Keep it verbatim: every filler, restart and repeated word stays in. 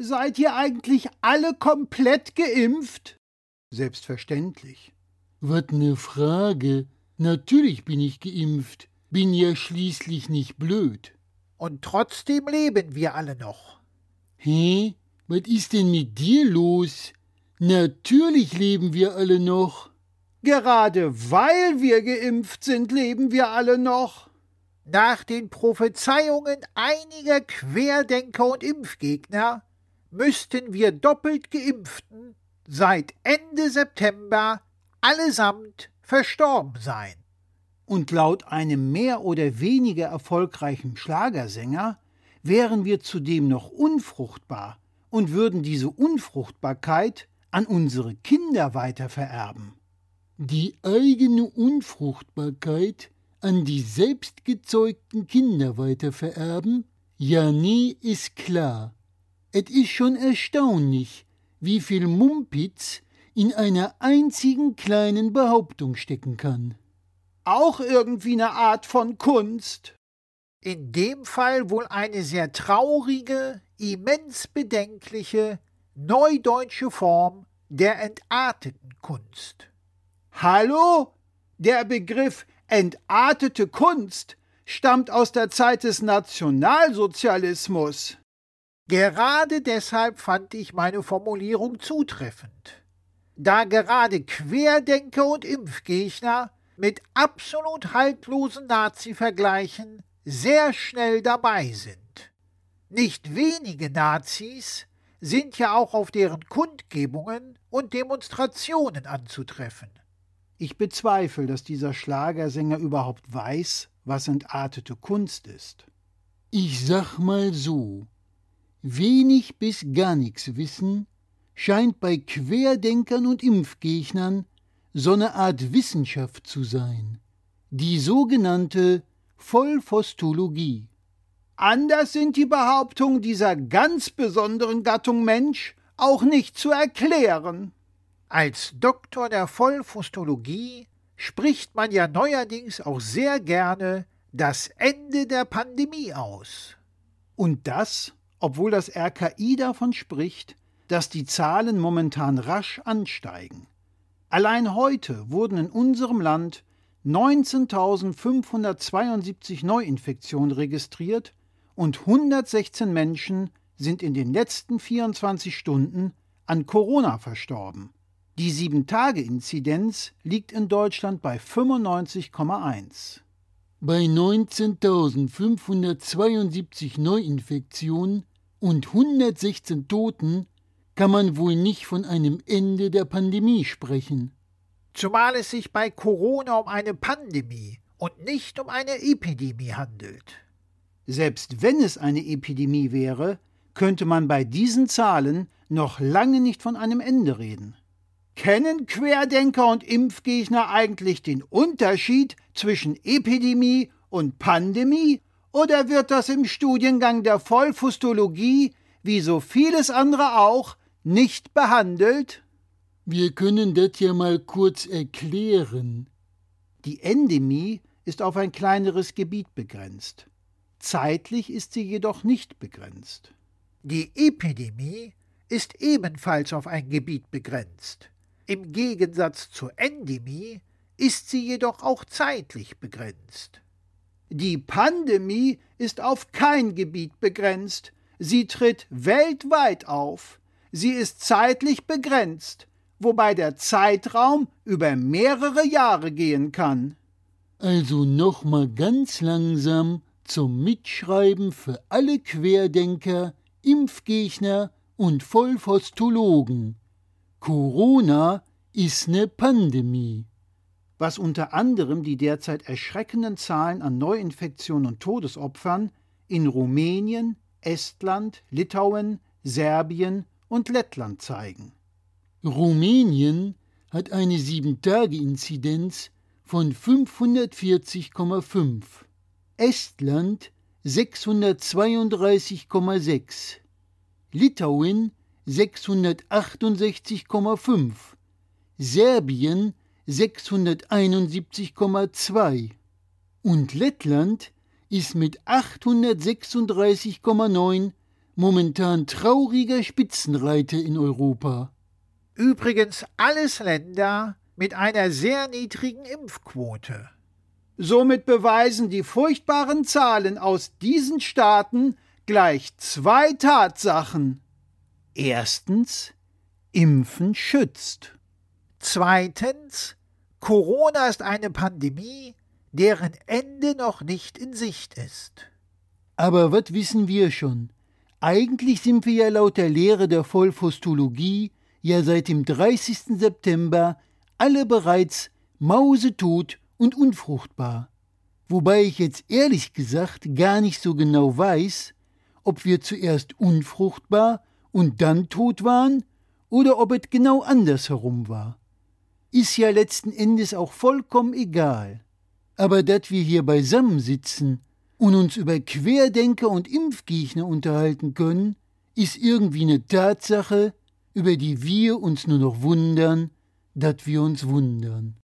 Seid ihr eigentlich alle komplett geimpft? Selbstverständlich. Was ne Frage. Natürlich bin ich geimpft. Bin ja schließlich nicht blöd. Und trotzdem leben wir alle noch. Hä? Was ist denn mit dir los? Natürlich leben wir alle noch. Gerade weil wir geimpft sind, leben wir alle noch. Nach den Prophezeiungen einiger Querdenker und Impfgegner müssten wir doppelt Geimpften seit Ende September allesamt verstorben sein. Und laut einem mehr oder weniger erfolgreichen Schlagersänger wären wir zudem noch unfruchtbar und würden diese Unfruchtbarkeit an unsere Kinder weitervererben. Die eigene Unfruchtbarkeit an die selbstgezeugten Kinder weitervererben? Ja, nee, ist klar. Es ist schon erstaunlich, wie viel Mumpitz in einer einzigen kleinen Behauptung stecken kann. Auch irgendwie eine Art von Kunst. In dem Fall wohl eine sehr traurige, immens bedenkliche, neudeutsche Form der entarteten Kunst. Hallo? Der Begriff entartete Kunst stammt aus der Zeit des Nationalsozialismus. Gerade deshalb fand ich meine Formulierung zutreffend, da gerade Querdenker und Impfgegner mit absolut haltlosen Nazi-Vergleichen sehr schnell dabei sind. Nicht wenige Nazis sind ja auch auf deren Kundgebungen und Demonstrationen anzutreffen. Ich bezweifle, dass dieser Schlagersänger überhaupt weiß, was entartete Kunst ist. Ich sag mal so, wenig bis gar nichts wissen scheint bei Querdenkern und Impfgegnern so eine Art Wissenschaft zu sein, die sogenannte Vollphostologie. Anders sind die Behauptungen dieser ganz besonderen Gattung Mensch auch nicht zu erklären. Als Doktor der Vollphostologie spricht man ja neuerdings auch sehr gerne das Ende der Pandemie aus. Und das, obwohl das R K I davon spricht, dass die Zahlen momentan rasch ansteigen. Allein heute wurden in unserem Land neunzehntausendfünfhundertzweiundsiebzig Neuinfektionen registriert und hundertsechzehn Menschen sind in den letzten vierundzwanzig Stunden an Corona verstorben. Die sieben Tage Inzidenz liegt in Deutschland bei fünfundneunzig Komma eins. Bei neunzehntausendfünfhundertzweiundsiebzig Neuinfektionen und hundertsechzehn Toten kann man wohl nicht von einem Ende der Pandemie sprechen. Zumal es sich bei Corona um eine Pandemie und nicht um eine Epidemie handelt. Selbst wenn es eine Epidemie wäre, könnte man bei diesen Zahlen noch lange nicht von einem Ende reden. Kennen Querdenker und Impfgegner eigentlich den Unterschied zwischen Epidemie und Pandemie? Oder wird das im Studiengang der Vollphostologie, wie so vieles andere auch, nicht behandelt? Wir können das ja mal kurz erklären. Die Endemie ist auf ein kleineres Gebiet begrenzt. Zeitlich ist sie jedoch nicht begrenzt. Die Epidemie ist ebenfalls auf ein Gebiet begrenzt. Im Gegensatz zur Endemie ist sie jedoch auch zeitlich begrenzt. Die Pandemie ist auf kein Gebiet begrenzt. Sie tritt weltweit auf. Sie ist zeitlich begrenzt, wobei der Zeitraum über mehrere Jahre gehen kann. Also nochmal ganz langsam zum Mitschreiben für alle Querdenker, Impfgegner und Vollphostologen. Corona ist ne Pandemie. Was unter anderem die derzeit erschreckenden Zahlen an Neuinfektionen und Todesopfern in Rumänien, Estland, Litauen, Serbien und Lettland zeigen. Rumänien hat eine sieben Tage Inzidenz von fünfhundertvierzig Komma fünf, Estland sechshundertzweiunddreißig Komma sechs, Litauen sechshundertachtundsechzig Komma fünf, Serbien sechshunderteinundsiebzig Komma zwei und Lettland ist mit achthundertsechsunddreißig Komma neun momentan trauriger Spitzenreiter in Europa. Übrigens alles Länder mit einer sehr niedrigen Impfquote. Somit beweisen die furchtbaren Zahlen aus diesen Staaten gleich zwei Tatsachen. Erstens, Impfen schützt. Zweitens, Corona ist eine Pandemie, deren Ende noch nicht in Sicht ist. Aber was wissen wir schon? Eigentlich sind wir ja laut der Lehre der Vollphostologie ja seit dem dreißigsten September alle bereits mausetot und unfruchtbar. Wobei ich jetzt ehrlich gesagt gar nicht so genau weiß, ob wir zuerst unfruchtbar und dann tot waren oder ob es genau andersherum war. Ist ja letzten Endes auch vollkommen egal. Aber dass wir hier beisammen sitzen und uns über Querdenker und Impfgegner unterhalten können, ist irgendwie eine Tatsache, über die wir uns nur noch wundern, dass wir uns wundern.